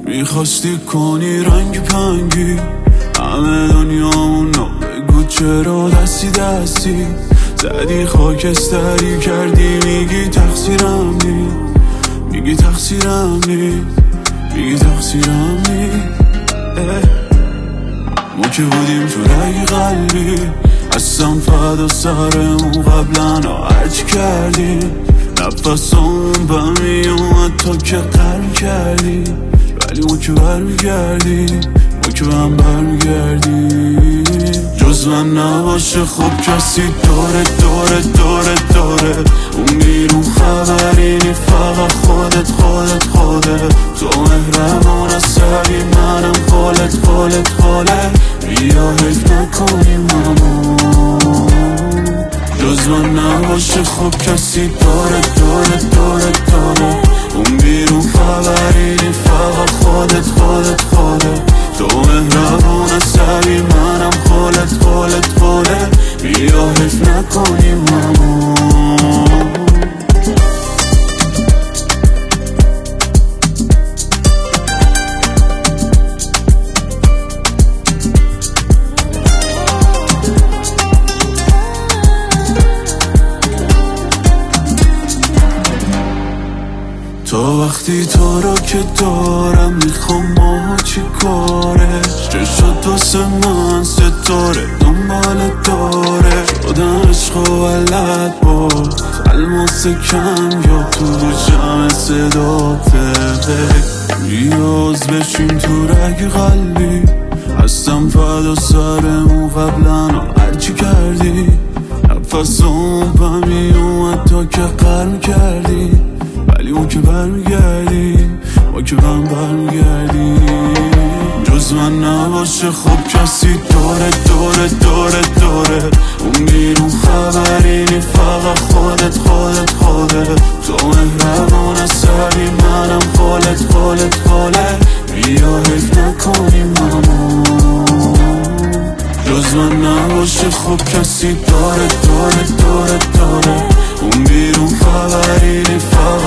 میخواستی کنی رنگ پنگی همه دنیامونو، بگو چرا دستی دستی زدی خاکستری کردی. میگی تقصیرم نی، میگی تقصیرم نی، میگی تقصیرم نی. ما که بودیم تو رگ قلبی، هستم فدا سرمون قبلا هرچی کردیم. نفسمون بهم میومد تا که قرم کردی، ولی ما که برمیگردیم، ما که بهم برمیگردیم. جز من نباشه خب کسی داره داره داره داره. اون بیرون خبری نی، فقط خودت خودت خودت. تو مهربان سری، منم خالت خالت خاله. بیا حیف نکنیم مامون. جز من نباشه خب کسی داره داره داره داره. اون بیرون خبری نی، فقط خودت خودت خودت. تو مهربان سری، منم خالت خالت خاله. بیا حیف نکنیم مامون. تا وقتی تو رو که دارم میخوام ما چی کاره. چه شد واسه من ستاره دنبال داره. شدم عشق و ولد با الماس کم یا تو جمع صداته. ریاض بشیم تو رگ قلبی، هستم فدا سرمون قبلا هرچی کردی. نفسم بهم میومد تا که قرم کردی، ولی ما که برمیگردیم، ما که بهم برمیگردیم. جز من نباشه خب کسی داره داره داره داره. اون بیرون خبری نی، فقط خودت خودت خودت. تو مهربان سری، منم خالت خالت خاله. بیا حیف نکنیم مامون. جز من نباشه خب کسی داره داره داره داره. اون بیرون خبری نی، فقط